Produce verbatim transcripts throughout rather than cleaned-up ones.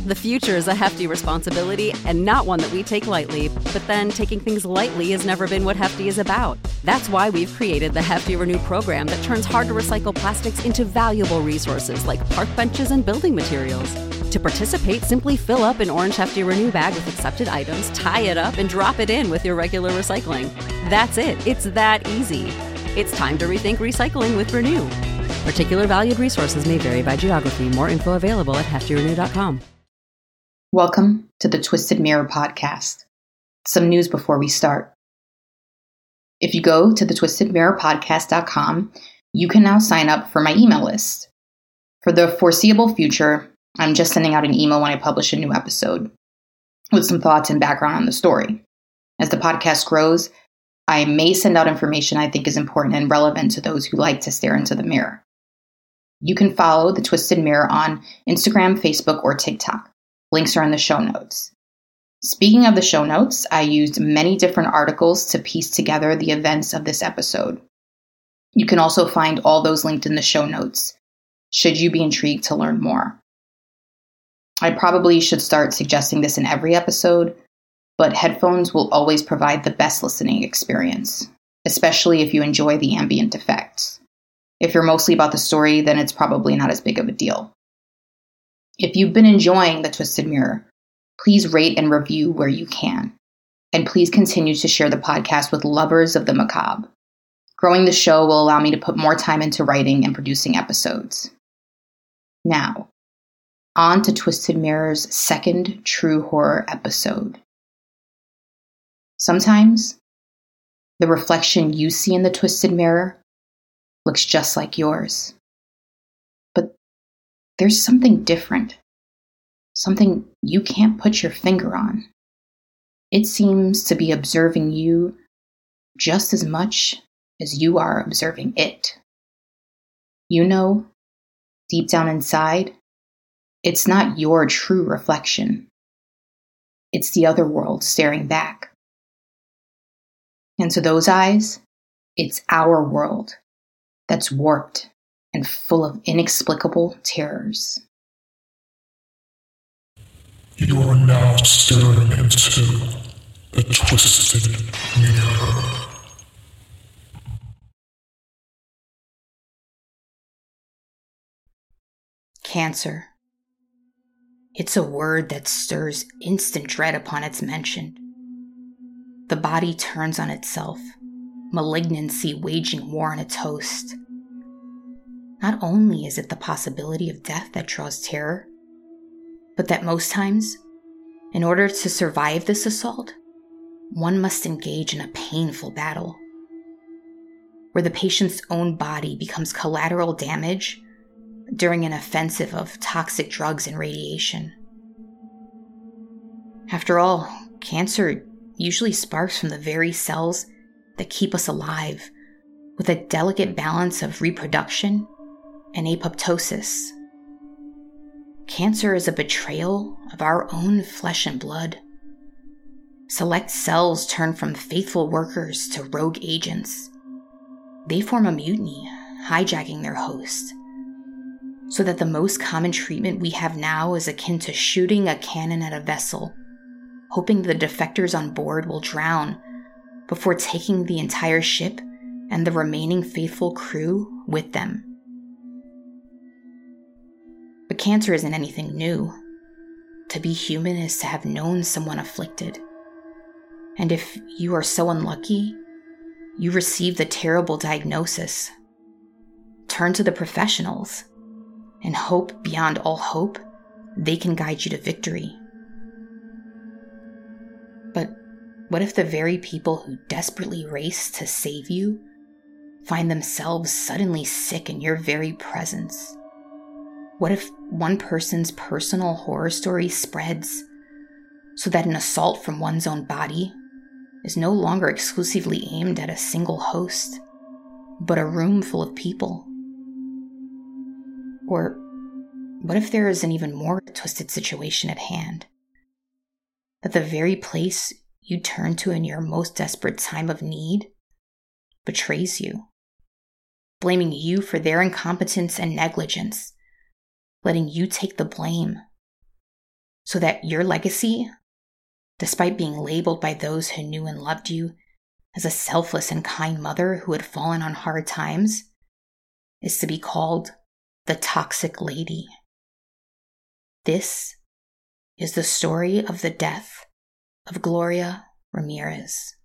The future is a hefty responsibility and not one that we take lightly, but then taking things lightly has never been what Hefty is about. That's why we've created the Hefty Renew program that turns hard-to-recycle plastics into valuable resources like park benches and building materials. To participate, simply fill up an orange Hefty Renew bag with accepted items, tie it up, and drop it in with your regular recycling. That's it. It's that easy. It's time to rethink recycling with Renew. Particular valued resources may vary by geography. More info available at hefty renew dot com. Welcome to the Twisted Mirror podcast. Some news before we start. If you go to the twisted mirror podcast dot com, you can now sign up for my email list. For the foreseeable future, I'm just sending out an email when I publish a new episode with some thoughts and background on the story. As the podcast grows, I may send out information I think is important and relevant to those who like to stare into the mirror. You can follow the Twisted Mirror on Instagram, Facebook, or TikTok. Links are in the show notes. Speaking of the show notes, I used many different articles to piece together the events of this episode. You can also find all those linked in the show notes, should you be intrigued to learn more. I probably should start suggesting this in every episode, but headphones will always provide the best listening experience, especially if you enjoy the ambient effects. If you're mostly about the story, then it's probably not as big of a deal. If you've been enjoying The Twisted Mirror, please rate and review where you can. And please continue to share the podcast with lovers of the macabre. Growing the show will allow me to put more time into writing and producing episodes. Now, on to Twisted Mirror's second true horror episode. Sometimes, the reflection you see in the twisted mirror looks just like yours. But there's something different. Something you can't put your finger on. It seems to be observing you just as much as you are observing it. You know, deep down inside, it's not your true reflection. It's the other world staring back. And to those eyes, it's our world that's warped and full of inexplicable terrors. You are now staring into the Twisted Mirror. Cancer. It's a word that stirs instant dread upon its mention. The body turns on itself, malignancy waging war on its host. Not only is it the possibility of death that draws terror, but that most times, in order to survive this assault, one must engage in a painful battle, where the patient's own body becomes collateral damage during an offensive of toxic drugs and radiation. After all, cancer usually sparks from the very cells that keep us alive, with a delicate balance of reproduction and apoptosis. Cancer is a betrayal of our own flesh and blood. Select cells turn from faithful workers to rogue agents. They form a mutiny, hijacking their host, so that the most common treatment we have now is akin to shooting a cannon at a vessel, hoping the defectors on board will drown before taking the entire ship and the remaining faithful crew with them. But cancer isn't anything new. To be human is to have known someone afflicted. And if you are so unlucky, you receive the terrible diagnosis, turn to the professionals and hope beyond all hope they can guide you to victory. But what if the very people who desperately race to save you find themselves suddenly sick in your very presence? What if one person's personal horror story spreads so that an assault from one's own body is no longer exclusively aimed at a single host, but a room full of people? Or what if there is an even more twisted situation at hand? That the very place you turn to in your most desperate time of need betrays you, blaming you for their incompetence and negligence, letting you take the blame, so that your legacy, despite being labeled by those who knew and loved you as a selfless and kind mother who had fallen on hard times, is to be called the Toxic Lady. This is the story of the death of Gloria Ramirez.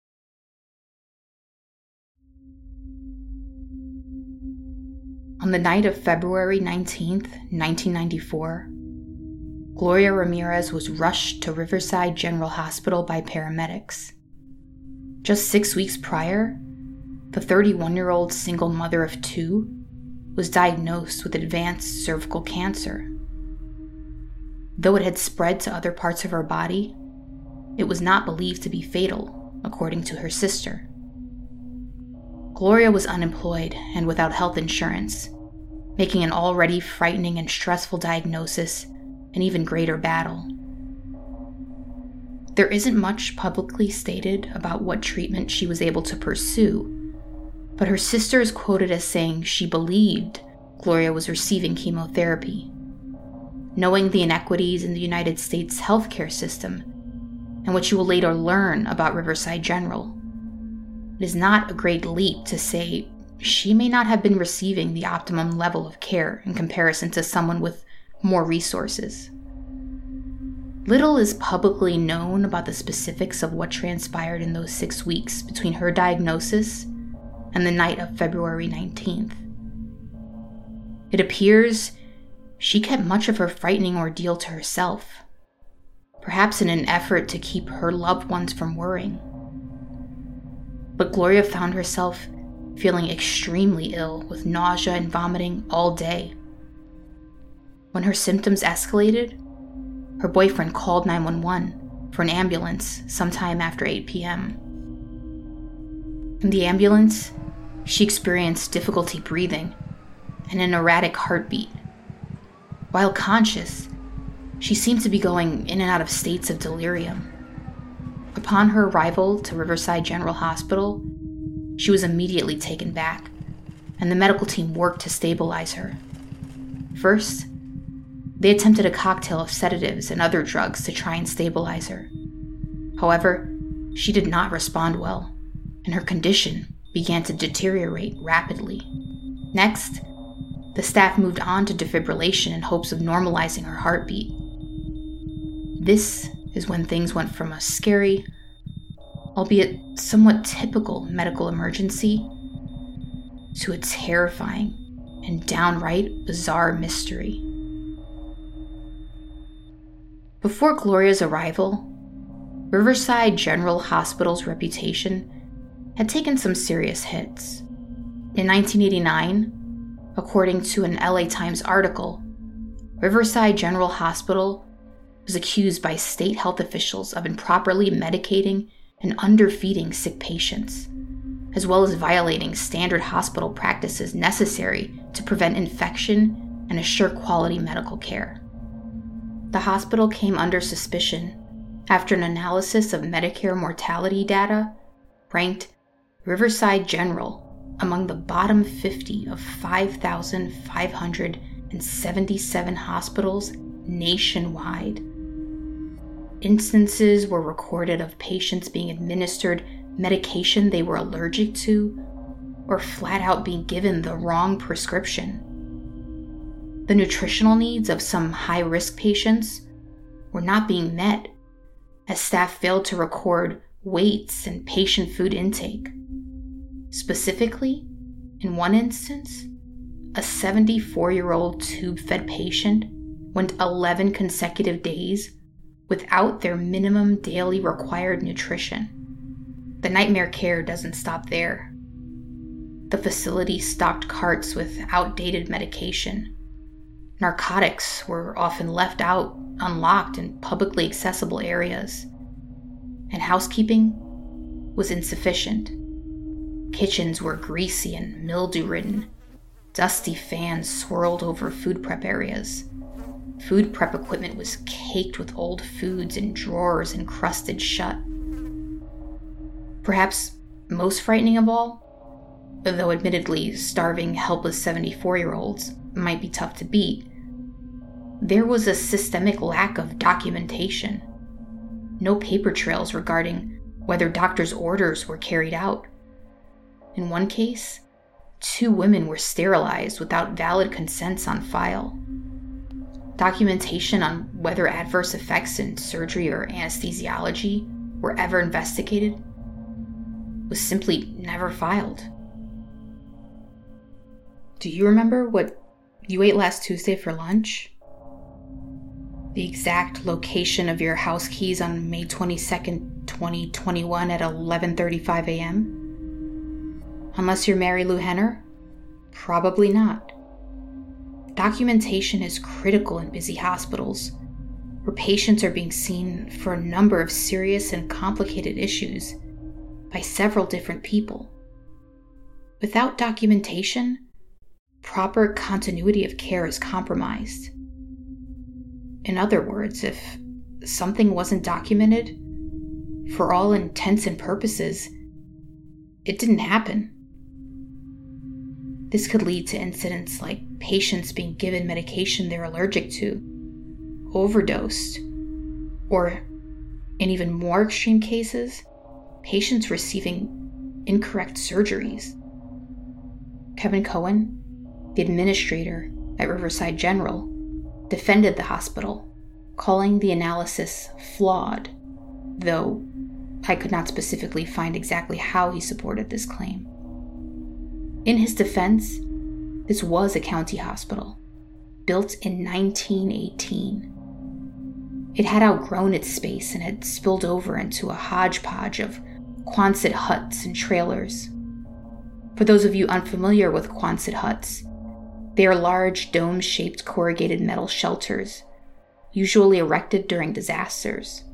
On the night of February nineteenth, nineteen ninety-four, Gloria Ramirez was rushed to Riverside General Hospital by paramedics. Just six weeks prior, the thirty-one-year-old single mother of two was diagnosed with advanced cervical cancer. Though it had spread to other parts of her body, it was not believed to be fatal, according to her sister. Gloria was unemployed and without health insurance, making an already frightening and stressful diagnosis an even greater battle. There isn't much publicly stated about what treatment she was able to pursue, but her sister is quoted as saying she believed Gloria was receiving chemotherapy. Knowing the inequities in the United States healthcare system, and what you will later learn about Riverside General, it is not a great leap to say she may not have been receiving the optimum level of care in comparison to someone with more resources. Little is publicly known about the specifics of what transpired in those six weeks between her diagnosis and the night of February nineteenth. It appears she kept much of her frightening ordeal to herself, perhaps in an effort to keep her loved ones from worrying. But Gloria found herself feeling extremely ill with nausea and vomiting all day. When her symptoms escalated, her boyfriend called nine one one for an ambulance sometime after eight p.m. In the ambulance, she experienced difficulty breathing and an erratic heartbeat. While conscious, she seemed to be going in and out of states of delirium. Upon her arrival to Riverside General Hospital, she was immediately taken back, and the medical team worked to stabilize her. First, they attempted a cocktail of sedatives and other drugs to try and stabilize her. However, she did not respond well, and her condition began to deteriorate rapidly. Next, the staff moved on to defibrillation in hopes of normalizing her heartbeat. This is when things went from a scary, albeit somewhat typical medical emergency, to a terrifying and downright bizarre mystery. Before Gloria's arrival, Riverside General Hospital's reputation had taken some serious hits. In nineteen eighty-nine, according to an L A Times article, Riverside General Hospital was accused by state health officials of improperly medicating and underfeeding sick patients, as well as violating standard hospital practices necessary to prevent infection and assure quality medical care. The hospital came under suspicion after an analysis of Medicare mortality data ranked Riverside General among the bottom fifty of five thousand five hundred seventy-seven hospitals nationwide. Instances were recorded of patients being administered medication they were allergic to, or flat out being given the wrong prescription. The nutritional needs of some high-risk patients were not being met, as staff failed to record weights and patient food intake. Specifically, in one instance, a seventy-four-year-old tube-fed patient went eleven consecutive days without their minimum daily required nutrition. The nightmare care doesn't stop there. The facility stocked carts with outdated medication. Narcotics were often left out, unlocked in publicly accessible areas. And housekeeping was insufficient. Kitchens were greasy and mildew-ridden. Dusty fans swirled over food prep areas. Food prep equipment was caked with old foods in drawers encrusted shut. Perhaps most frightening of all, though admittedly starving, helpless seventy-four-year-olds might be tough to beat, there was a systemic lack of documentation. No paper trails regarding whether doctors' orders were carried out. In one case, two women were sterilized without valid consents on file. Documentation on whether adverse effects in surgery or anesthesiology were ever investigated was simply never filed. Do you remember what you ate last Tuesday for lunch? The exact location of your house keys on May twenty-second, twenty twenty-one at eleven thirty-five a.m.? Unless you're Mary Lou Henner? Probably not. Documentation is critical in busy hospitals, where patients are being seen for a number of serious and complicated issues by several different people. Without documentation, proper continuity of care is compromised. In other words, if something wasn't documented, for all intents and purposes, it didn't happen. This could lead to incidents like patients being given medication they're allergic to, overdosed, or, in even more extreme cases, patients receiving incorrect surgeries. Kevin Cohen, the administrator at Riverside General, defended the hospital, calling the analysis flawed, though I could not specifically find exactly how he supported this claim. In his defense, this was a county hospital, built in nineteen eighteen. It had outgrown its space and had spilled over into a hodgepodge of Quonset huts and trailers. For those of you unfamiliar with Quonset huts, they are large dome-shaped corrugated metal shelters, usually erected during disasters.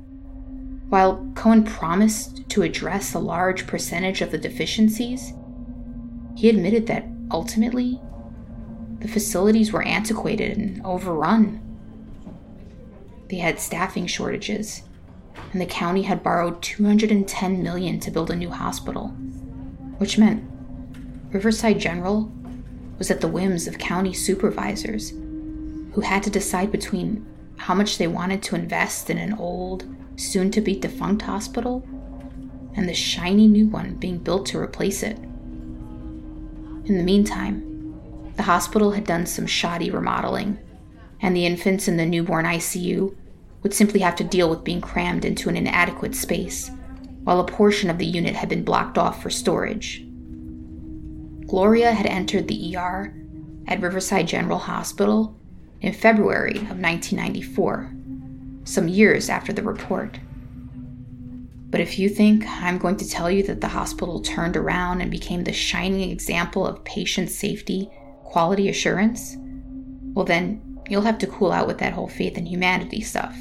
While Cohen promised to address a large percentage of the deficiencies, he admitted that ultimately, the facilities were antiquated and overrun. They had staffing shortages, and the county had borrowed two hundred ten million dollars to build a new hospital, which meant Riverside General was at the whims of county supervisors who had to decide between how much they wanted to invest in an old, soon-to-be defunct hospital and the shiny new one being built to replace it. In the meantime, the hospital had done some shoddy remodeling, and the infants in the newborn I C U would simply have to deal with being crammed into an inadequate space, while a portion of the unit had been blocked off for storage. Gloria had entered the E R at Riverside General Hospital in February of nineteen ninety-four, some years after the report. But if you think I'm going to tell you that the hospital turned around and became the shining example of patient safety, quality assurance, well then you'll have to cool out with that whole faith in humanity stuff.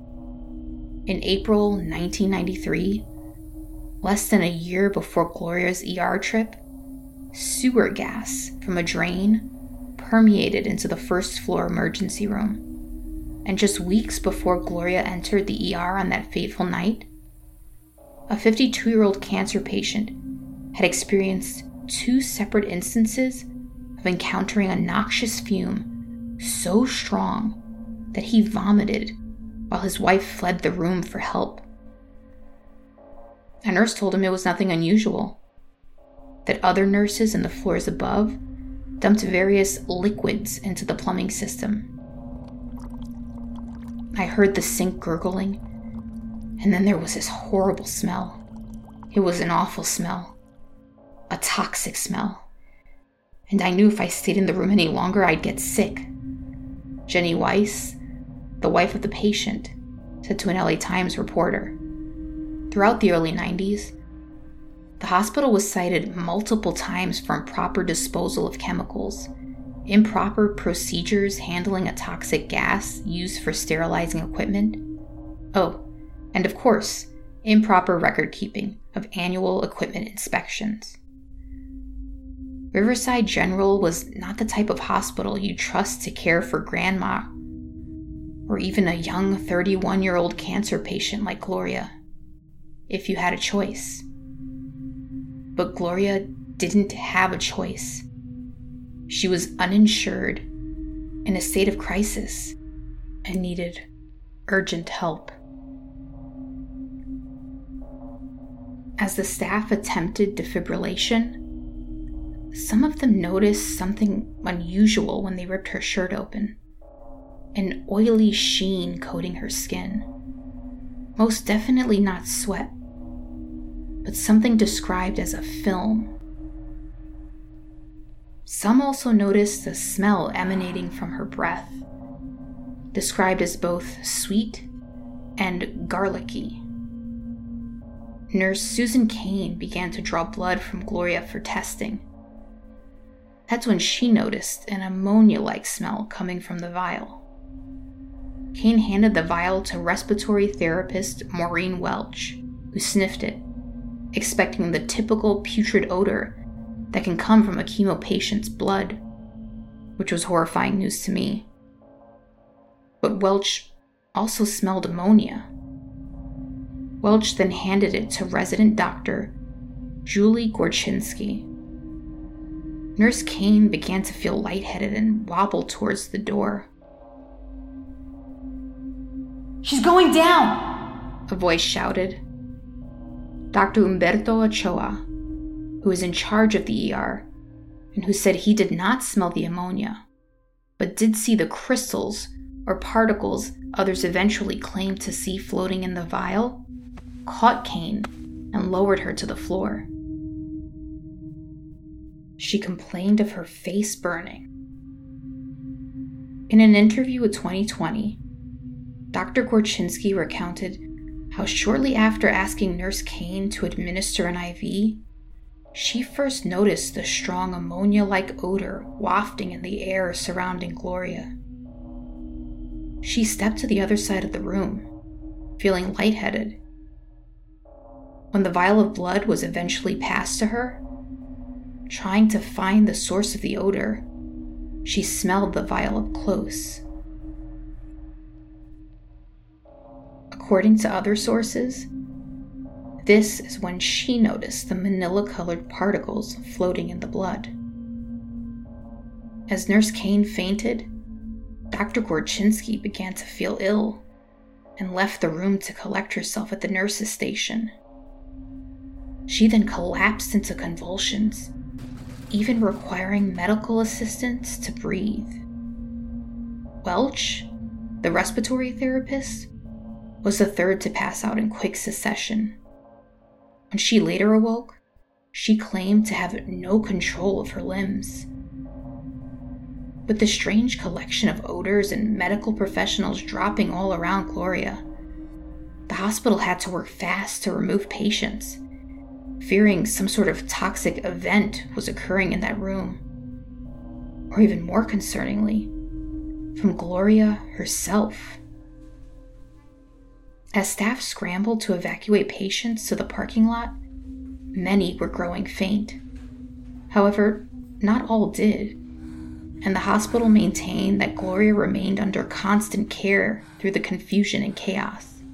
In April nineteen ninety-three, less than a year before Gloria's E R trip, sewer gas from a drain permeated into the first floor emergency room. And just weeks before Gloria entered the E R on that fateful night, a fifty-two-year-old cancer patient had experienced two separate instances of encountering a noxious fume so strong that he vomited while his wife fled the room for help. A nurse told him it was nothing unusual, that other nurses in the floors above dumped various liquids into the plumbing system. I heard the sink gurgling, and then there was this horrible smell. It was an awful smell, a toxic smell, and I knew if I stayed in the room any longer, I'd get sick. Jenny Weiss, the wife of the patient, said to an L A Times reporter. Throughout the early nineties, the hospital was cited multiple times for improper disposal of chemicals, improper procedures handling a toxic gas used for sterilizing equipment. Oh, and of course, improper record keeping of annual equipment inspections. Riverside General was not the type of hospital you trust to care for grandma, or even a young thirty-one-year-old cancer patient like Gloria, if you had a choice. But Gloria didn't have a choice. She was uninsured, in a state of crisis and needed urgent help. As the staff attempted defibrillation, some of them noticed something unusual when they ripped her shirt open. An oily sheen coating her skin. Most definitely not sweat, but something described as a film. Some also noticed the smell emanating from her breath, described as both sweet and garlicky. Nurse Susan Kane began to draw blood from Gloria for testing. That's when she noticed an ammonia-like smell coming from the vial. Kane handed the vial to respiratory therapist Maureen Welch, who sniffed it, expecting the typical putrid odor that can come from a chemo patient's blood, which was horrifying news to me. But Welch also smelled ammonia. Welch then handed it to resident doctor Julie Gorczynski. Nurse Kane began to feel lightheaded and wobbled towards the door. "She's going down!" a voice shouted. Doctor Humberto Ochoa, who was in charge of the E R, and who said he did not smell the ammonia, but did see the crystals or particles others eventually claimed to see floating in the vial, caught Kane and lowered her to the floor. She complained of her face burning. In an interview with twenty twenty, Doctor Gorczynski recounted how shortly after asking Nurse Kane to administer an I V, she first noticed the strong ammonia-like odor wafting in the air surrounding Gloria. She stepped to the other side of the room, feeling lightheaded. When the vial of blood was eventually passed to her, trying to find the source of the odor, she smelled the vial up close. According to other sources, this is when she noticed the manila-colored particles floating in the blood. As Nurse Kane fainted, Doctor Gorczynski began to feel ill and left the room to collect herself at the nurse's station. She then collapsed into convulsions, even requiring medical assistance to breathe. Welch, the respiratory therapist, was the third to pass out in quick succession. When she later awoke, she claimed to have no control of her limbs. With the strange collection of odors and medical professionals dropping all around Gloria, the hospital had to work fast to remove patients, fearing some sort of toxic event was occurring in that room. Or even more concerningly, from Gloria herself. As staff scrambled to evacuate patients to the parking lot, many were growing faint. However, not all did, and the hospital maintained that Gloria remained under constant care through the confusion and chaos.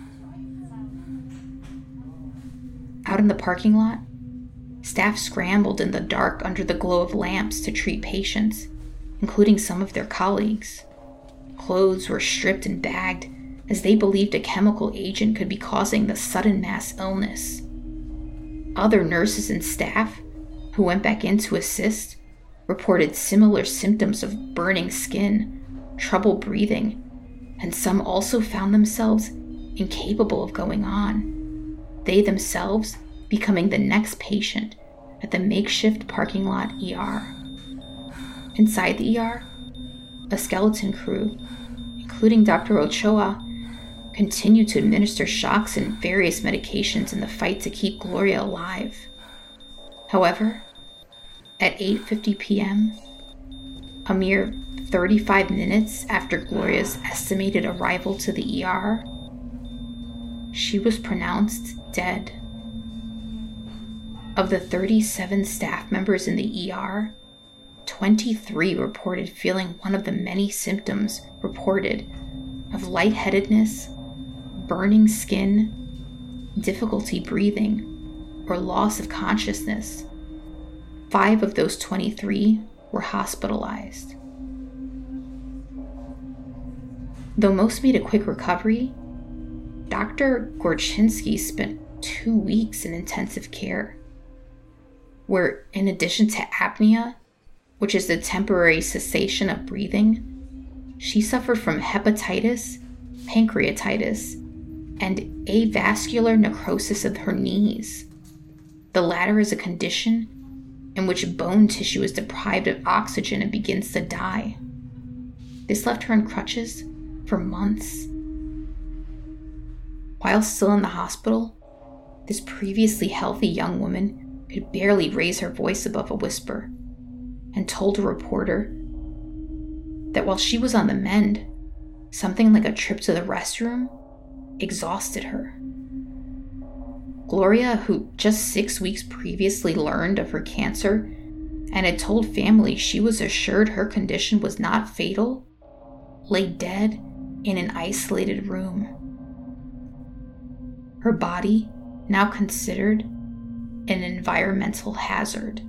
Out in the parking lot, staff scrambled in the dark under the glow of lamps to treat patients, including some of their colleagues. Clothes were stripped and bagged, as they believed a chemical agent could be causing the sudden mass illness. Other nurses and staff who went back in to assist reported similar symptoms of burning skin, trouble breathing, and some also found themselves incapable of going on, they themselves becoming the next patient at the makeshift parking lot E R. Inside the E R, a skeleton crew, including Doctor Ochoa, continued to administer shocks and various medications in the fight to keep Gloria alive. However, at eight fifty p.m., a mere thirty-five minutes after Gloria's estimated arrival to the E R, she was pronounced dead. Of the thirty-seven staff members in the E R, twenty-three reported feeling one of the many symptoms reported of lightheadedness, burning skin, difficulty breathing, or loss of consciousness. Five of those twenty-three were hospitalized. Though most made a quick recovery, Doctor Gorchinsky spent two weeks in intensive care, where in addition to apnea, which is the temporary cessation of breathing, she suffered from hepatitis, pancreatitis, and avascular necrosis of her knees. The latter is a condition in which bone tissue is deprived of oxygen and begins to die. This left her on crutches for months. While still in the hospital, this previously healthy young woman could barely raise her voice above a whisper, and told a reporter that while she was on the mend, something like a trip to the restroom exhausted her. Gloria, who just six weeks previously learned of her cancer and had told family she was assured her condition was not fatal, lay dead in an isolated room. Her body now considered an environmental hazard.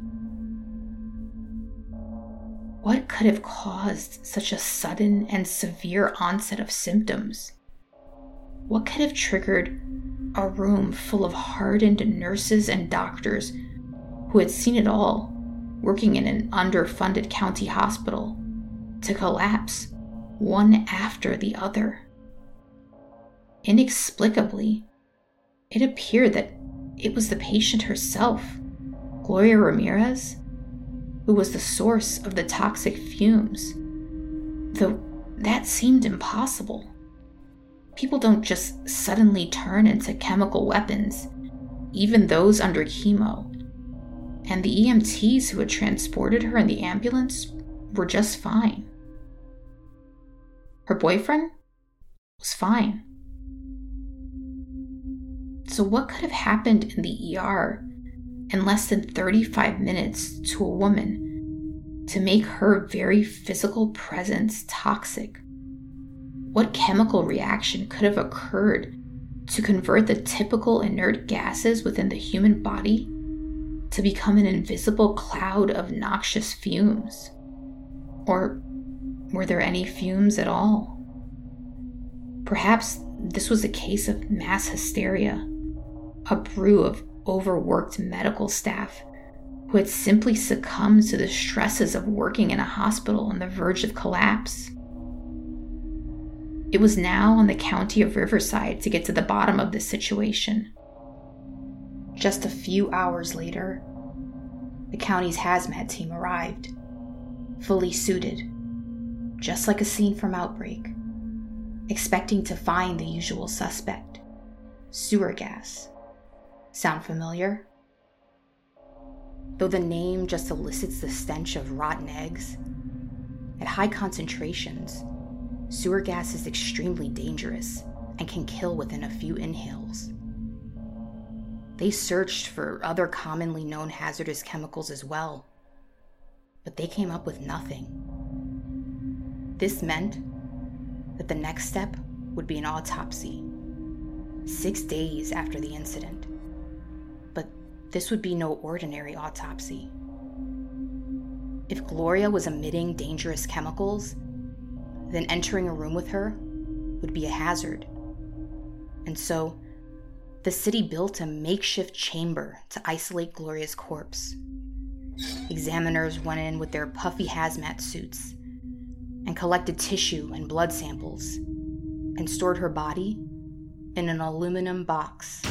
What could have caused such a sudden and severe onset of symptoms? What could have triggered a room full of hardened nurses and doctors who had seen it all, working in an underfunded county hospital, to collapse one after the other? Inexplicably, it appeared that it was the patient herself, Gloria Ramirez, who was the source of the toxic fumes, though that seemed impossible. People don't just suddenly turn into chemical weapons, even those under chemo. And the E M Ts who had transported her in the ambulance were just fine. Her boyfriend was fine. So what could have happened in the E R in less than thirty-five minutes to a woman to make her very physical presence toxic? What chemical reaction could have occurred to convert the typical inert gases within the human body to become an invisible cloud of noxious fumes? Or were there any fumes at all? Perhaps this was a case of mass hysteria, a brew of overworked medical staff who had simply succumbed to the stresses of working in a hospital on the verge of collapse. It was now on the county of Riverside to get to the bottom of this situation. Just a few hours later, the county's hazmat team arrived, fully suited, just like a scene from Outbreak, expecting to find the usual suspect, sewer gas. Sound familiar? Though the name just elicits the stench of rotten eggs, at high concentrations, sewer gas is extremely dangerous and can kill within a few inhales. They searched for other commonly known hazardous chemicals as well, but they came up with nothing. This meant that the next step would be an autopsy, six days after the incident. But this would be no ordinary autopsy. If Gloria was emitting dangerous chemicals, then entering a room with her would be a hazard. And so, the city built a makeshift chamber to isolate Gloria's corpse. Examiners went in with their puffy hazmat suits and collected tissue and blood samples and stored her body in an aluminum box.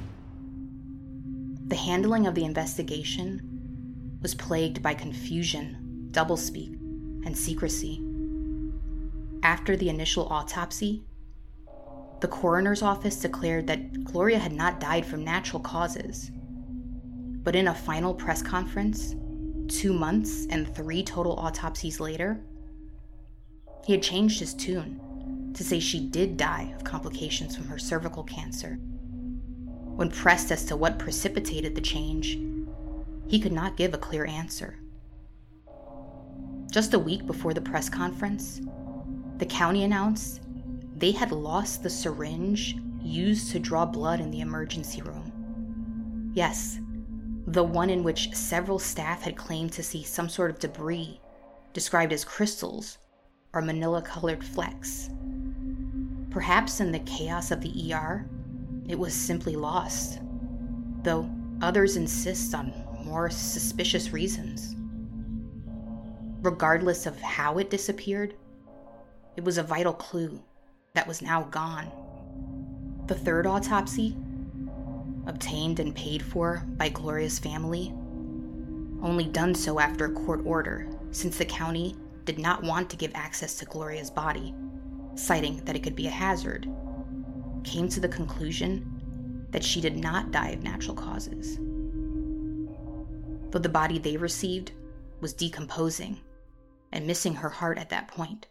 The handling of the investigation was plagued by confusion, doublespeak, and secrecy. After the initial autopsy, the coroner's office declared that Gloria had not died from natural causes. But in a final press conference, two months and three total autopsies later, he had changed his tune to say she did die of complications from her cervical cancer. When pressed as to what precipitated the change, he could not give a clear answer. Just a week before the press conference, the county announced they had lost the syringe used to draw blood in the emergency room. Yes, the one in which several staff had claimed to see some sort of debris described as crystals or manila-colored flecks. Perhaps in the chaos of the E R, it was simply lost, though others insist on more suspicious reasons. Regardless of how it disappeared, it was a vital clue that was now gone. The third autopsy, obtained and paid for by Gloria's family, only done so after a court order, since the county did not want to give access to Gloria's body, citing that it could be a hazard, came to the conclusion that she did not die of natural causes. Though the body they received was decomposing and missing her heart at that point.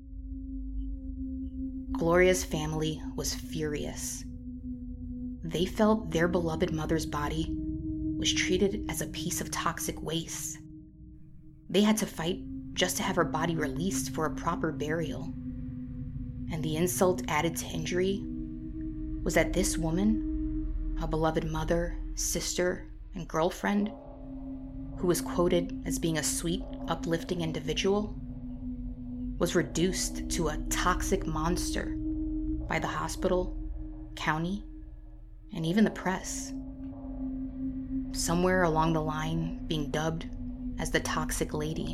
Gloria's family was furious. They felt their beloved mother's body was treated as a piece of toxic waste. They had to fight just to have her body released for a proper burial. And the insult added to injury was that this woman, a beloved mother, sister, and girlfriend, who was quoted as being a sweet, uplifting individual, was reduced to a toxic monster by the hospital, county, and even the press. Somewhere along the line, being dubbed as the toxic lady.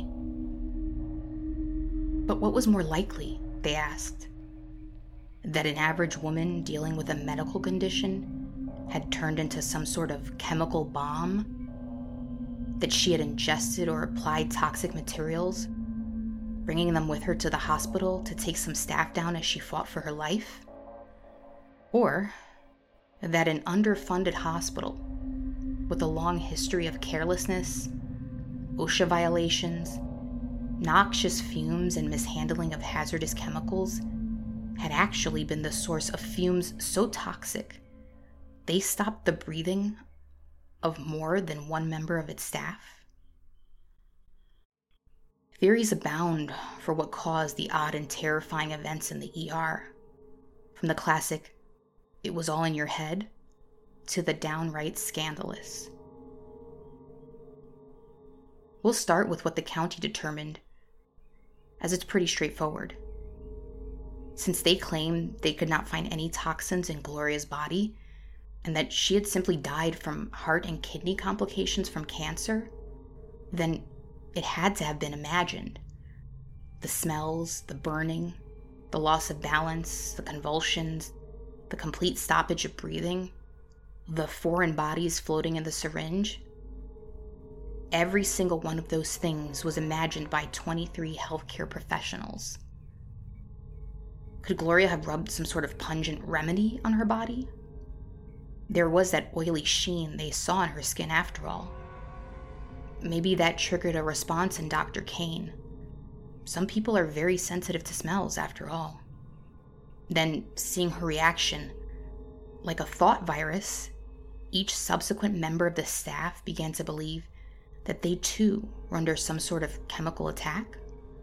But what was more likely, they asked? That an average woman dealing with a medical condition had turned into some sort of chemical bomb? That she had ingested or applied toxic materials, bringing them with her to the hospital to take some staff down as she fought for her life? Or that an underfunded hospital with a long history of carelessness, OSHA violations, noxious fumes, and mishandling of hazardous chemicals had actually been the source of fumes so toxic they stopped the breathing of more than one member of its staff? Theories abound for what caused the odd and terrifying events in the E R, from the classic, "it was all in your head," to the downright scandalous. We'll start with what the county determined, as it's pretty straightforward. Since they claimed they could not find any toxins in Gloria's body, and that she had simply died from heart and kidney complications from cancer, then it had to have been imagined. The smells, the burning, the loss of balance, the convulsions, the complete stoppage of breathing, the foreign bodies floating in the syringe. Every single one of those things was imagined by twenty-three healthcare professionals. Could Gloria have rubbed some sort of pungent remedy on her body? There was that oily sheen they saw on her skin after all. Maybe that triggered a response in Doctor Kane. Some people are very sensitive to smells, after all. Then, seeing her reaction, like a thought virus, each subsequent member of the staff began to believe that they too were under some sort of chemical attack.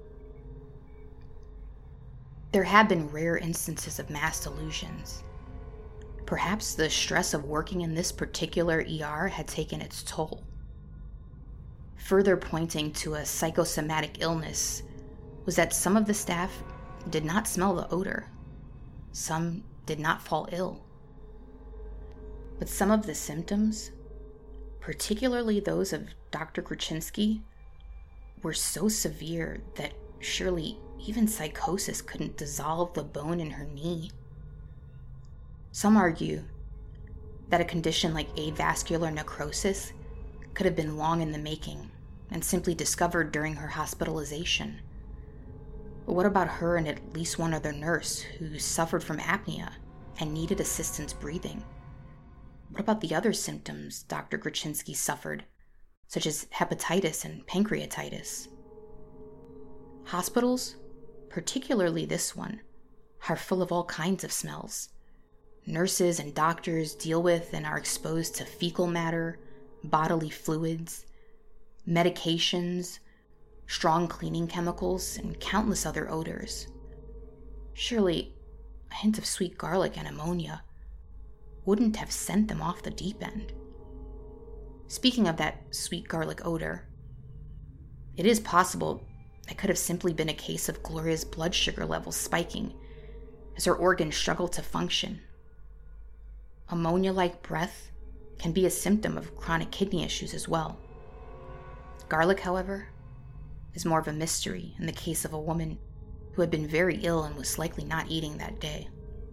There have been rare instances of mass delusions. Perhaps the stress of working in this particular E R had taken its toll. Further pointing to a psychosomatic illness was that some of the staff did not smell the odor. Some did not fall ill. But some of the symptoms, particularly those of Doctor Gruchinsky, were so severe that surely even psychosis couldn't dissolve the bone in her knee. Some argue that a condition like avascular necrosis could have been long in the making and simply discovered during her hospitalization. But what about her and at least one other nurse who suffered from apnea and needed assistance breathing? What about the other symptoms Doctor Gruchinsky suffered, such as hepatitis and pancreatitis? Hospitals, particularly this one, are full of all kinds of smells. Nurses and doctors deal with and are exposed to fecal matter, bodily fluids, medications, strong cleaning chemicals, and countless other odors. Surely, a hint of sweet garlic and ammonia wouldn't have sent them off the deep end. Speaking of that sweet garlic odor, it is possible it could have simply been a case of Gloria's blood sugar levels spiking as her organs struggle to function. Ammonia-like breath can be a symptom of chronic kidney issues as well. Garlic, however, is more of a mystery in the case of a woman who had been very ill and was likely not eating that day.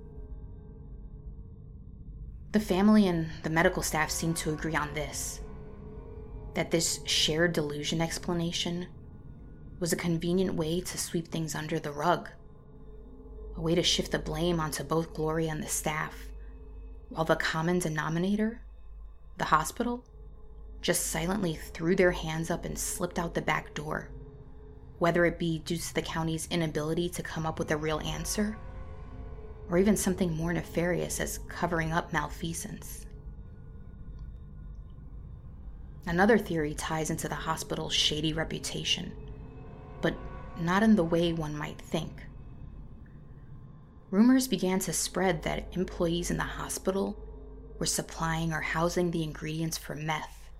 The family and the medical staff seem to agree on this, that this shared delusion explanation was a convenient way to sweep things under the rug, a way to shift the blame onto both Gloria and the staff, while the common denominator, the hospital, just silently threw their hands up and slipped out the back door, whether it be due to the county's inability to come up with a real answer, or even something more nefarious as covering up malfeasance. Another theory ties into the hospital's shady reputation, but not in the way one might think. Rumors began to spread that employees in the hospital were supplying or housing the ingredients for meth,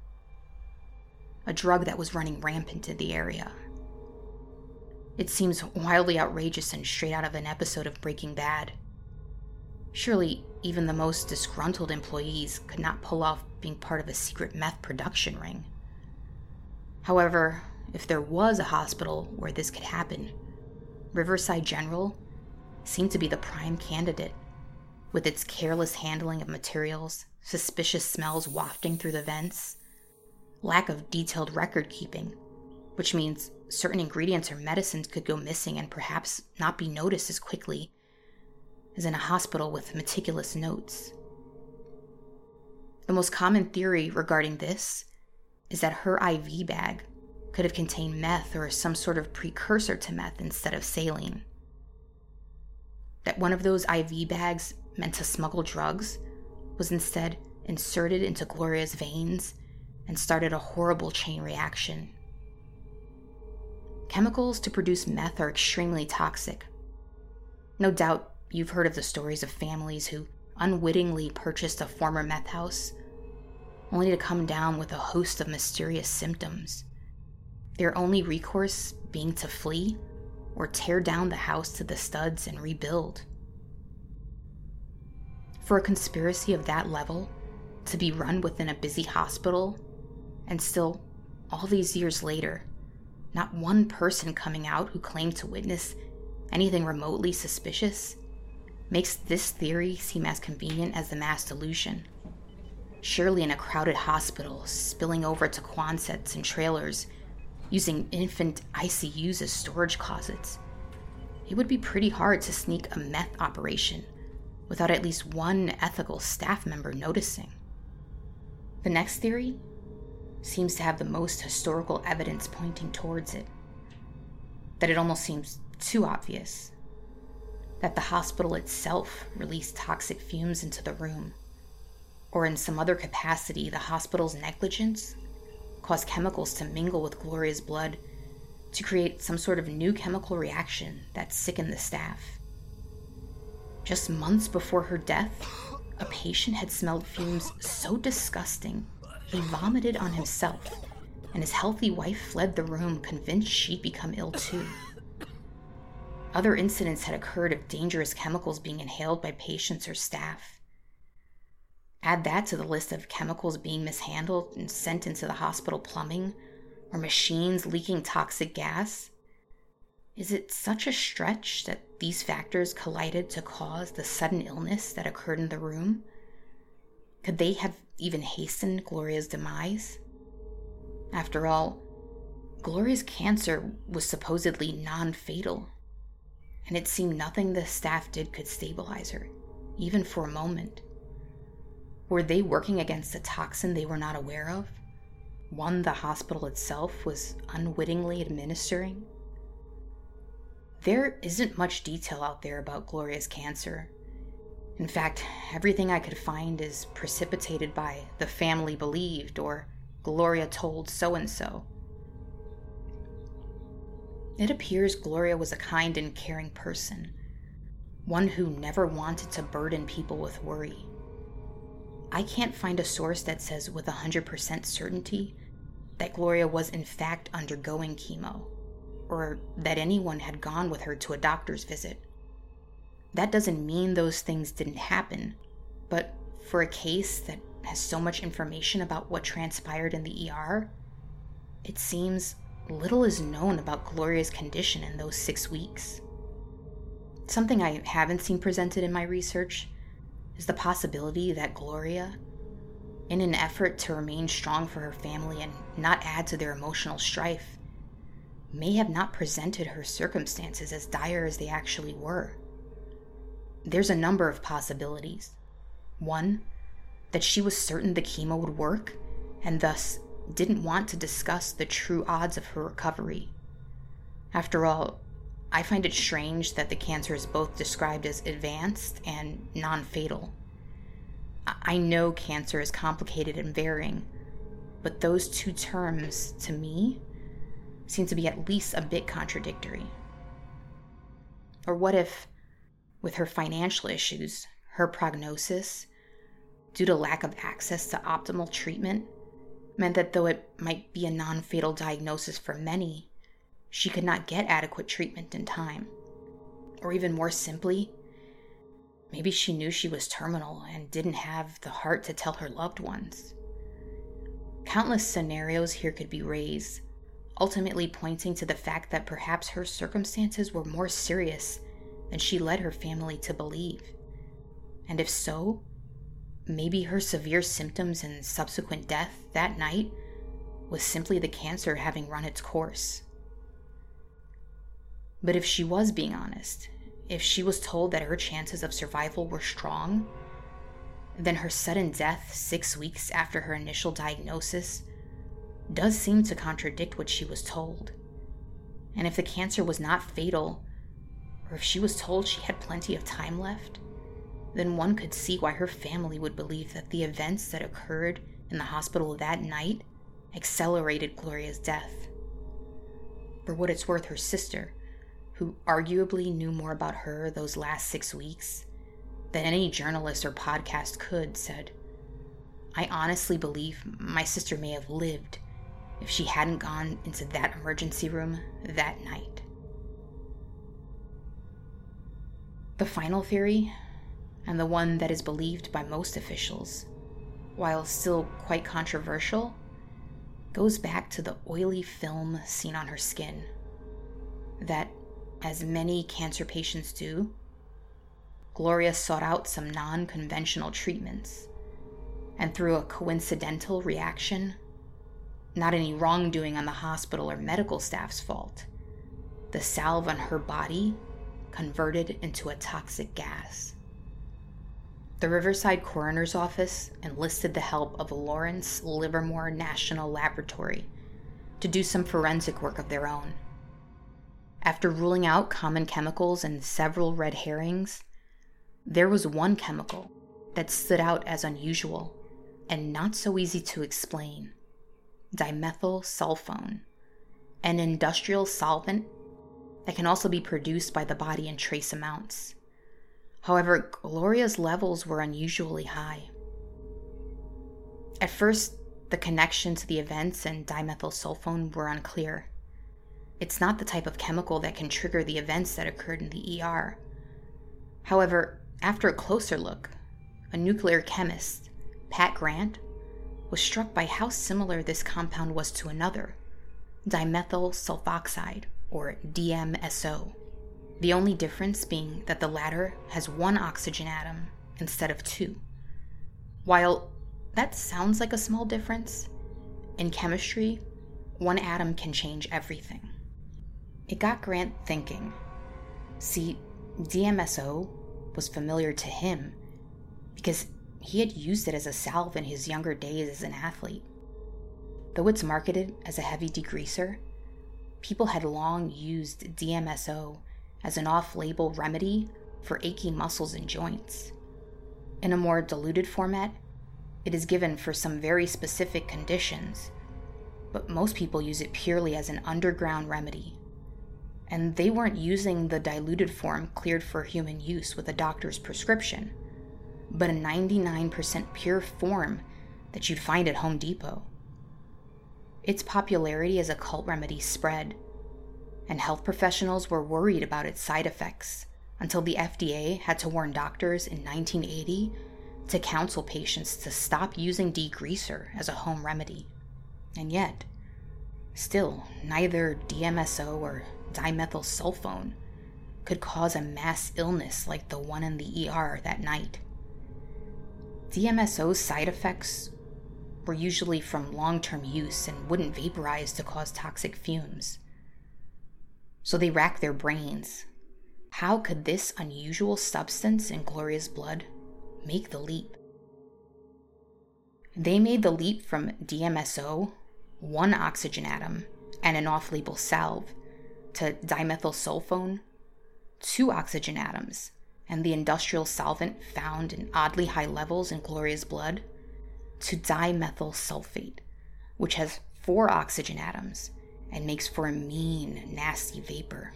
a drug that was running rampant in the area. It seems wildly outrageous and straight out of an episode of Breaking Bad. Surely, even the most disgruntled employees could not pull off being part of a secret meth production ring. However, if there was a hospital where this could happen, Riverside General seemed to be the prime candidate, with its careless handling of materials, suspicious smells wafting through the vents, lack of detailed record keeping, which means certain ingredients or medicines could go missing and perhaps not be noticed as quickly as in a hospital with meticulous notes. The most common theory regarding this is that her I V bag could have contained meth or some sort of precursor to meth instead of saline. That one of those I V bags meant to smuggle drugs was instead inserted into Gloria's veins and started a horrible chain reaction. Chemicals to produce meth are extremely toxic. No doubt you've heard of the stories of families who unwittingly purchased a former meth house, only to come down with a host of mysterious symptoms, their only recourse being to flee or tear down the house to the studs and rebuild. For a conspiracy of that level to be run within a busy hospital, and still, all these years later, not one person coming out who claimed to witness anything remotely suspicious, makes this theory seem as convenient as the mass delusion. Surely in a crowded hospital, spilling over to Quonsets and trailers, using infant I C Us as storage closets, it would be pretty hard to sneak a meth operation without at least one ethical staff member noticing. The next theory seems to have the most historical evidence pointing towards it, that it almost seems too obvious, that the hospital itself released toxic fumes into the room, or in some other capacity the hospital's negligence caused chemicals to mingle with Gloria's blood to create some sort of new chemical reaction that sickened the staff. Just months before her death, a patient had smelled fumes so disgusting he vomited on himself, and his healthy wife fled the room convinced she'd become ill too. Other incidents had occurred of dangerous chemicals being inhaled by patients or staff. Add that to the list of chemicals being mishandled and sent into the hospital plumbing, or machines leaking toxic gas. Is it such a stretch that these factors collided to cause the sudden illness that occurred in the room? Could they have even hastened Gloria's demise? After all, Gloria's cancer was supposedly non-fatal, and it seemed nothing the staff did could stabilize her, even for a moment. Were they working against a toxin they were not aware of? One the hospital itself was unwittingly administering? There isn't much detail out there about Gloria's cancer. In fact, everything I could find is precipitated by the family believed or Gloria told so-and-so. It appears Gloria was a kind and caring person, one who never wanted to burden people with worry. I can't find a source that says with one hundred percent certainty that Gloria was in fact undergoing chemo, or that anyone had gone with her to a doctor's visit. that doesn't mean those things didn't happen, but for a case that has so much information about what transpired in the E R, it seems little is known about Gloria's condition in those six weeks. Something I haven't seen presented in my research is the possibility that Gloria, in an effort to remain strong for her family and not add to their emotional strife, may have not presented her circumstances as dire as they actually were. There's a number of possibilities. One, that she was certain the chemo would work and thus didn't want to discuss the true odds of her recovery. After all, I find it strange that the cancer is both described as advanced and non-fatal. I know cancer is complicated and varying, but those two terms, to me, seem to be at least a bit contradictory. Or what if, with her financial issues, her prognosis, due to lack of access to optimal treatment, meant that though it might be a non-fatal diagnosis for many, she could not get adequate treatment in time. Or even more simply, maybe she knew she was terminal and didn't have the heart to tell her loved ones. Countless scenarios here could be raised, ultimately pointing to the fact that perhaps her circumstances were more serious than she led her family to believe. And if so, maybe her severe symptoms and subsequent death that night was simply the cancer having run its course. But if she was being honest, if she was told that her chances of survival were strong, then her sudden death six weeks after her initial diagnosis does seem to contradict what she was told. And if the cancer was not fatal, or if she was told she had plenty of time left, then one could see why her family would believe that the events that occurred in the hospital that night accelerated Gloria's death. For what it's worth, her sister, who arguably knew more about her those last six weeks than any journalist or podcast could, said, "I honestly believe my sister may have lived if she hadn't gone into that emergency room that night." The final theory, and the one that is believed by most officials, while still quite controversial, goes back to the oily film seen on her skin. That, as many cancer patients do, Gloria sought out some non-conventional treatments, and through a coincidental reaction, not any wrongdoing on the hospital or medical staff's fault, the salve on her body converted into a toxic gas. The Riverside Coroner's Office enlisted the help of Lawrence Livermore National Laboratory to do some forensic work of their own. After ruling out common chemicals and several red herrings, there was one chemical that stood out as unusual and not so easy to explain: dimethyl sulfone, an industrial solvent that can also be produced by the body in trace amounts. However, Gloria's levels were unusually high. At first, the connection to the events and dimethyl sulfone were unclear. It's not the type of chemical that can trigger the events that occurred in the E R. However, after a closer look, a nuclear chemist, Pat Grant, was struck by how similar this compound was to another, dimethyl sulfoxide, or D M S O. The only difference being that the latter has one oxygen atom instead of two. While that sounds like a small difference, in chemistry, one atom can change everything. It got Grant thinking. See, D M S O was familiar to him because he had used it as a salve in his younger days as an athlete. Though it's marketed as a heavy degreaser, people had long used D M S O as an off-label remedy for achy muscles and joints. In a more diluted format, it is given for some very specific conditions, but most people use it purely as an underground remedy. And they weren't using the diluted form cleared for human use with a doctor's prescription, but a ninety-nine percent pure form that you'd find at Home Depot. Its popularity as a cult remedy spread, and health professionals were worried about its side effects, until the F D A had to warn doctors in nineteen eighty to counsel patients to stop using degreaser as a home remedy. And yet, still, neither D M S O or dimethylsulfone could cause a mass illness like the one in the E R that night. D M S O's side effects were usually from long-term use and wouldn't vaporize to cause toxic fumes. So they racked their brains. How could this unusual substance in Gloria's blood make the leap? They made the leap from D M S O, one oxygen atom, and an off-label salve, to dimethylsulfone, two oxygen atoms, and the industrial solvent found in oddly high levels in Gloria's blood, to dimethyl sulfate, which has four oxygen atoms and makes for a mean, nasty vapor.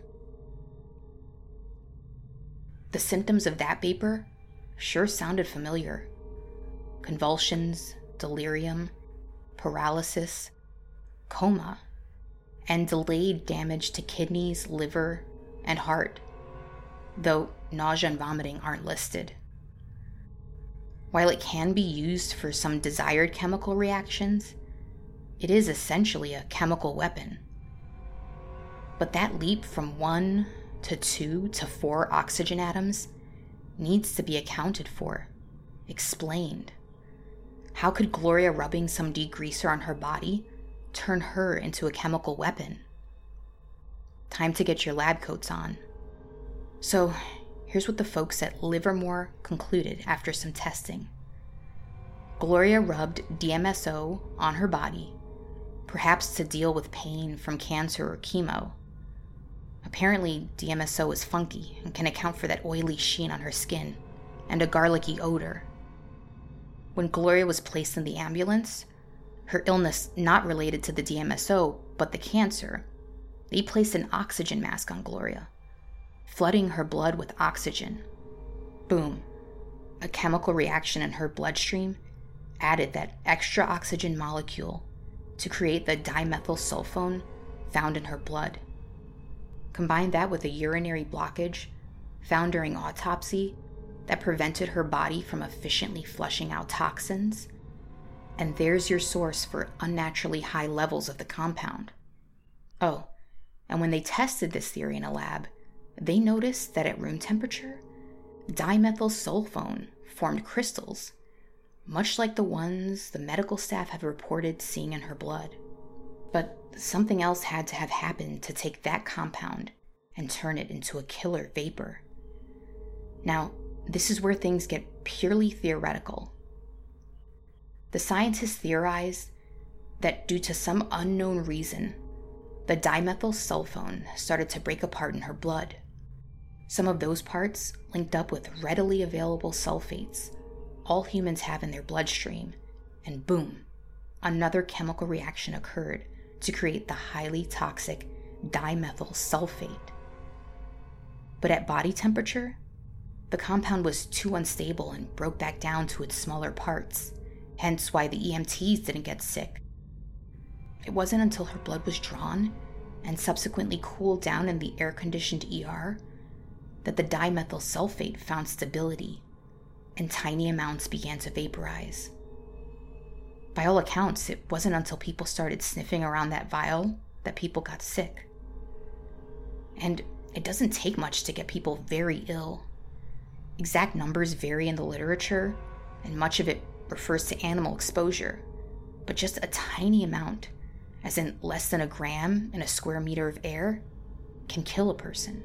The symptoms of that vapor sure sounded familiar. Convulsions, delirium, paralysis, coma, and delayed damage to kidneys, liver, and heart, though nausea and vomiting aren't listed. While it can be used for some desired chemical reactions, it is essentially a chemical weapon. But that leap from one to two to four oxygen atoms needs to be accounted for, explained. How could Gloria rubbing some degreaser on her body turn her into a chemical weapon? Time to get your lab coats on. So, here's what the folks at Livermore concluded after some testing. Gloria rubbed D M S O on her body, perhaps to deal with pain from cancer or chemo. Apparently, D M S O is funky and can account for that oily sheen on her skin and a garlicky odor. When Gloria was placed in the ambulance, her illness not related to the D M S O, but the cancer, they placed an oxygen mask on Gloria, flooding her blood with oxygen. Boom. A chemical reaction in her bloodstream added that extra oxygen molecule to create the dimethylsulfone found in her blood. Combine that with a urinary blockage found during autopsy that prevented her body from efficiently flushing out toxins, and there's your source for unnaturally high levels of the compound. Oh, and when they tested this theory in a lab, they noticed that at room temperature, dimethylsulfone formed crystals, much like the ones the medical staff have reported seeing in her blood. But something else had to have happened to take that compound and turn it into a killer vapor. Now, this is where things get purely theoretical. The scientists theorized that due to some unknown reason, the dimethylsulfone started to break apart in her blood. Some of those parts linked up with readily available sulfates all humans have in their bloodstream, and boom, another chemical reaction occurred to create the highly toxic dimethyl sulfate. But at body temperature, the compound was too unstable and broke back down to its smaller parts, hence why the E M Ts didn't get sick. It wasn't until her blood was drawn and subsequently cooled down in the air-conditioned E R that the dimethyl sulfate found stability and tiny amounts began to vaporize. By all accounts, it wasn't until people started sniffing around that vial that people got sick. And it doesn't take much to get people very ill. Exact numbers vary in the literature, and much of it refers to animal exposure, but just a tiny amount, as in less than a gram in a square meter of air, can kill a person.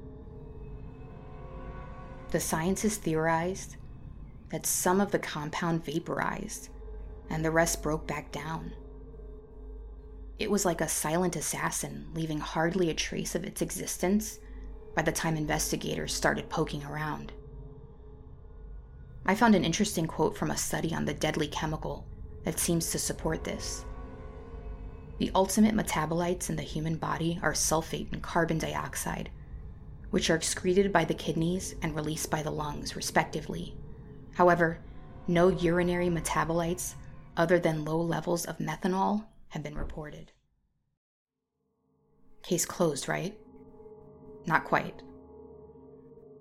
The scientists theorized that some of the compound vaporized and the rest broke back down. It was like a silent assassin, leaving hardly a trace of its existence by the time investigators started poking around. I found an interesting quote from a study on the deadly chemical that seems to support this. The ultimate metabolites in the human body are sulfate and carbon dioxide, which are excreted by the kidneys and released by the lungs, respectively. However, no urinary metabolites other than low levels of methanol have been reported. Case closed, right? Not quite.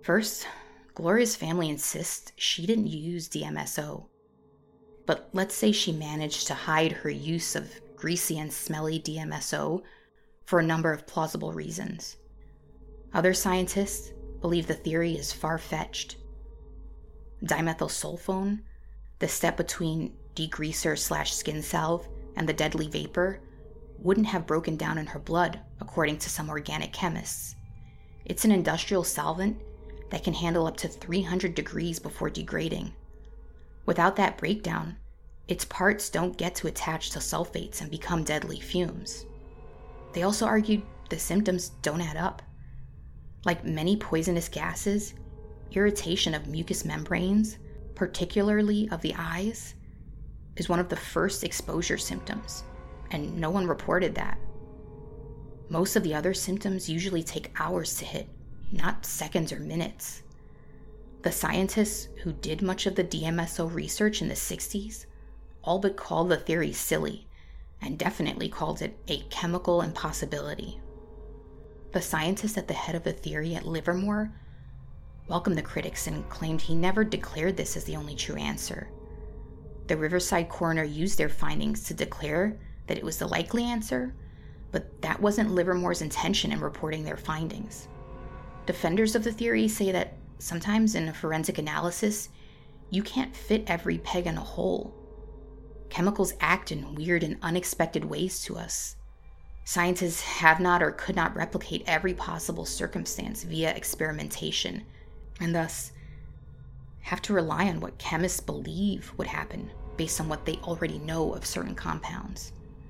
First, Gloria's family insists she didn't use D M S O. But let's say she managed to hide her use of greasy and smelly D M S O for a number of plausible reasons. Other scientists believe the theory is far-fetched. Dimethylsulfone, the step between degreaser slash skin salve and the deadly vapor, wouldn't have broken down in her blood, according to some organic chemists. It's an industrial solvent that can handle up to three hundred degrees before degrading. Without that breakdown, its parts don't get to attach to sulfates and become deadly fumes. They also argued the symptoms don't add up. Like many poisonous gases, irritation of mucous membranes, particularly of the eyes, is one of the first exposure symptoms, and no one reported that. Most of the other symptoms usually take hours to hit, not seconds or minutes. The scientists who did much of the D M S O research in the sixties all but called the theory silly, and definitely called it a chemical impossibility. The scientist at the head of the theory at Livermore welcomed the critics and claimed he never declared this as the only true answer. The Riverside coroner used their findings to declare that it was the likely answer, but that wasn't Livermore's intention in reporting their findings. Defenders of the theory say that sometimes in a forensic analysis, you can't fit every peg in a hole. Chemicals act in weird and unexpected ways to us. Scientists have not or could not replicate every possible circumstance via experimentation, and thus have to rely on what chemists believe would happen based on what they already know of certain compounds.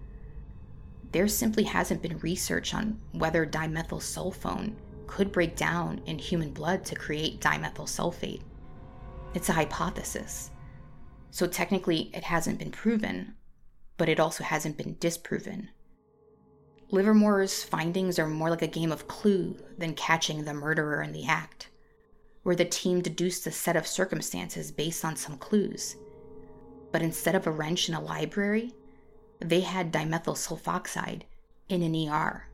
There simply hasn't been research on whether dimethylsulfone could break down in human blood to create dimethyl sulfate. It's a hypothesis. So technically it hasn't been proven, but it also hasn't been disproven. Livermore's findings are more like a game of Clue than catching the murderer in the act, where the team deduced a set of circumstances based on some clues. But instead of a wrench in a library, they had dimethyl sulfoxide in an E R.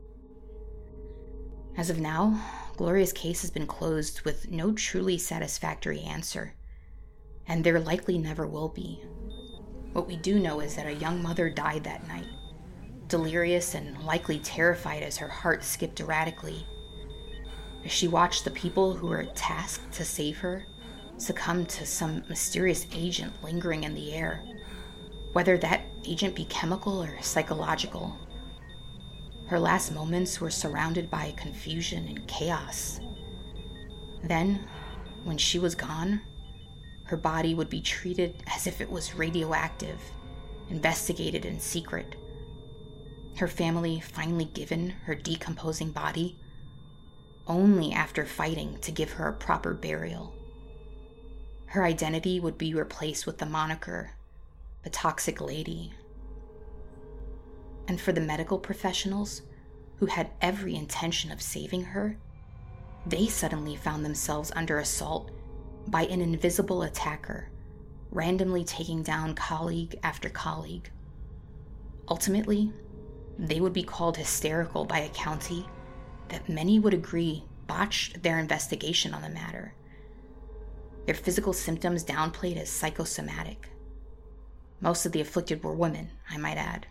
As of now, Gloria's case has been closed with no truly satisfactory answer, and there likely never will be. What we do know is that a young mother died that night, delirious and likely terrified as her heart skipped erratically, as she watched the people who were tasked to save her succumb to some mysterious agent lingering in the air, whether that agent be chemical or psychological. Her last moments were surrounded by confusion and chaos. Then, when she was gone, her body would be treated as if it was radioactive, investigated in secret. Her family finally given her decomposing body, only after fighting to give her a proper burial. Her identity would be replaced with the moniker, the Toxic Lady. And for the medical professionals who had every intention of saving her, they suddenly found themselves under assault by an invisible attacker, randomly taking down colleague after colleague. Ultimately, they would be called hysterical by a county that many would agree botched their investigation on the matter. Their physical symptoms downplayed as psychosomatic. Most of the afflicted were women, I might add.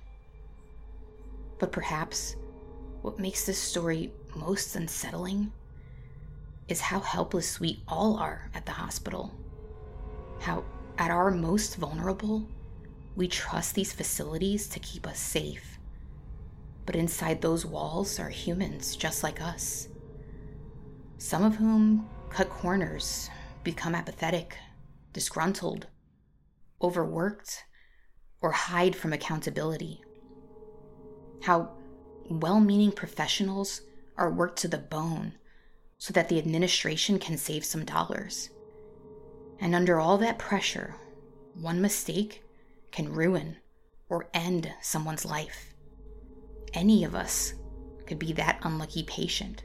But perhaps what makes this story most unsettling is how helpless we all are at the hospital. How, at our most vulnerable, we trust these facilities to keep us safe. But inside those walls are humans just like us. Some of whom cut corners, become apathetic, disgruntled, overworked, or hide from accountability. How well-meaning professionals are worked to the bone so that the administration can save some dollars. And under all that pressure, one mistake can ruin or end someone's life. Any of us could be that unlucky patient.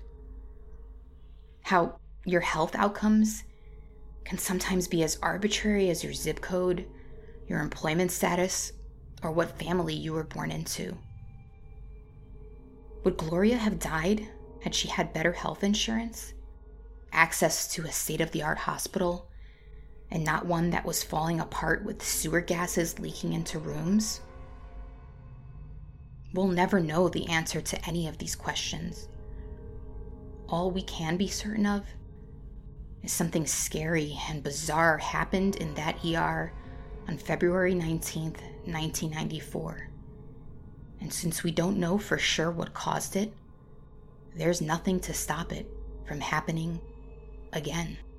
How your health outcomes can sometimes be as arbitrary as your zip code, your employment status, or what family you were born into. Would Gloria have died had she had better health insurance? access to a state-of-the-art hospital, and not one that was falling apart with sewer gases leaking into rooms? We'll never know the answer to any of these questions. All we can be certain of is something scary and bizarre happened in that E R on February nineteenth, nineteen ninety-four. And since we don't know for sure what caused it, there's nothing to stop it from happening again.